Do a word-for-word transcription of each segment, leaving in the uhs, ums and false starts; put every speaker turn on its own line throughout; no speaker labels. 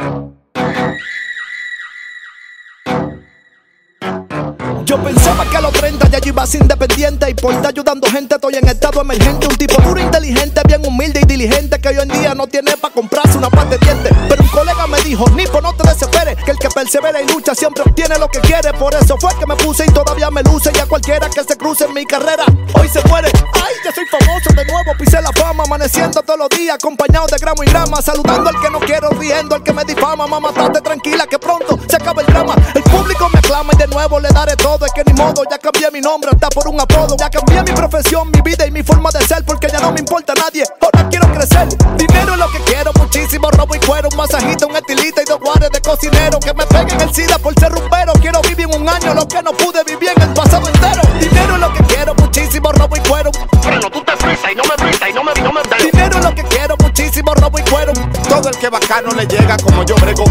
Yo pensaba que a los treinta ya yo iba a ser independiente y por estar ayudando gente estoy en estado emergente. Un tipo duro, inteligente, bien humilde y diligente, que hoy en día no tiene para comprarse una pasta de dientes. Pero un colega me dijo: Nipo, no te desesperes, que el que persevera y lucha siempre obtiene lo que quiere. Por eso fue que me puse y todavía me luce, y a cualquiera que se cruce en mi carrera hoy se muere. Ay, ya soy famoso de nuevo, pisé la fama, amaneciendo todos los días acompañado de gramo y grama, saludando al que no quiero, riendo al que me difama. Mamá, estate tranquila que pronto se acaba el drama. El público me aclama y de nuevo le daré todo. Es que ni modo, ya cambié mi nombre hasta por un apodo. Ya cambié mi profesión, mi vida y mi forma de ser, porque ya no me importa nadie, ahora quiero crecer. Dinero es lo que quiero, muchísimo robo y cuero, un masajito, un estilista y dos guares de cocinero. Que me peguen el SIDA por ser rumbero. Quiero vivir en un año lo que no pude vivir en el pasado entero. Dinero es lo que quiero, muchísimo robo y cuero.
Freno, tú te frisas y no me frisas y no me, no me
Dinero es lo que quiero, muchísimo robo y cuero.
Todo el que bacano le llega como yo brego.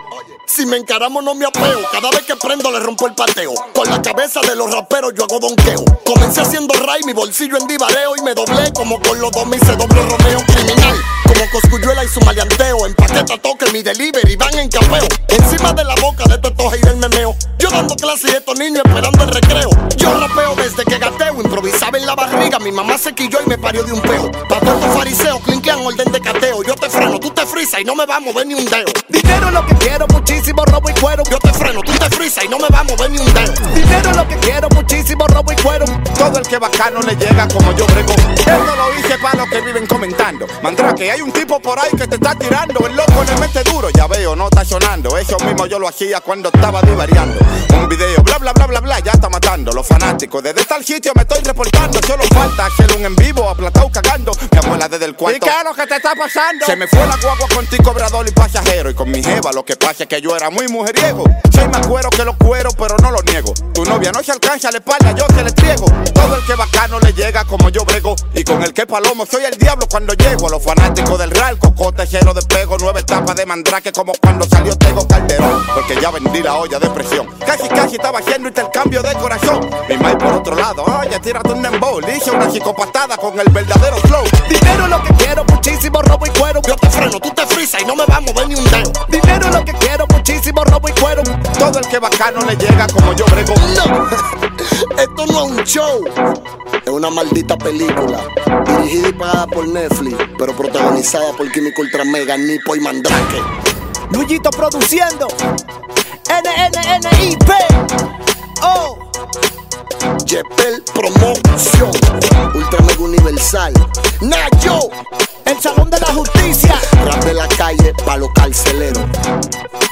Si me encaramos no me apeo, cada vez que prendo le rompo el pateo. Con la cabeza de los raperos yo hago donqueo. Comencé haciendo ray, mi bolsillo en divareo, y me doblé como con los dos mil se doble Romeo. Criminal, como Cosculluela y su maleanteo. Empaqueta toque, mi delivery, van en capeo. Encima de la boca de estos tojes y del memeo. Yo dando clase y estos niños esperando el recreo. Yo rapeo desde que gateo, improvisaba en la barriga. Mi mamá se quilló y me parió de un peo. Pa' todos estos fariseos, clinquean orden de cateo. Yo te freno, tú te frisas y no me va a mover ni un dedo.
Dinero es lo que quiero, muchísimo robo y cuero.
Yo te freno, tú te frisas y no me va a mover ni un dedo.
Dinero es lo que quiero, muchísimo robo y cuero.
Todo el que bacano le llega como yo brego. Esto lo hice para los que viven comentando. Mandrake, hay un tipo por ahí que te está tirando. El loco le mete duro, ya veo, no está sonando. Eso mismo yo lo hacía cuando estaba divariando. Un video, bla bla bla bla bla, ya está matando. Los fanáticos, desde tal sitio me estoy reportando. Solo falta hacer un en vivo, aplatado cagando. Mi abuela desde el cuarto.
¿Y qué es lo que te está pasando?
Se me fue la guagua con ti, cobrador y pasajero. Y con mi jeva, lo que pasa es que yo era muy mujeriego. Soy más cuero que los cueros, pero no lo niego. Tu novia no se alcanza la espalda, yo te le triego. Todo el que bacano le llega como yo brego. Y con el que palomo soy el diablo cuando llego. A los fanáticos del Real, cocote, cero de pego. Nueve etapas de Mandrake como cuando salió Tego Calderón. Porque ya vendí la olla de presión. Casi casi estaba haciendo intercambio de corazón. Mi mai por otro lado, oye, tírate un dembow. Le hice una psicopatada con el verdadero flow.
Dinero es lo que quiero, muchísimo robo y cuero.
Yo te freno, tú te frisas y no me va a mover ni un dedo.
Dinero es lo que quiero, muchísimo robo y cuero.
Todo el que bacano le llega como yo brego.
No, esto no es un show, es una maldita película. Dirigida y pagada por Netflix, pero protagonizada por Químico Ultra Mega, Nipo y Mandrake.
Luisito produciendo. N N N I P O
Yepel Promoción, Ultra Mega Universal, Nayo,
el Salón de la Justicia.
Rap de la calle pa' los carceleros.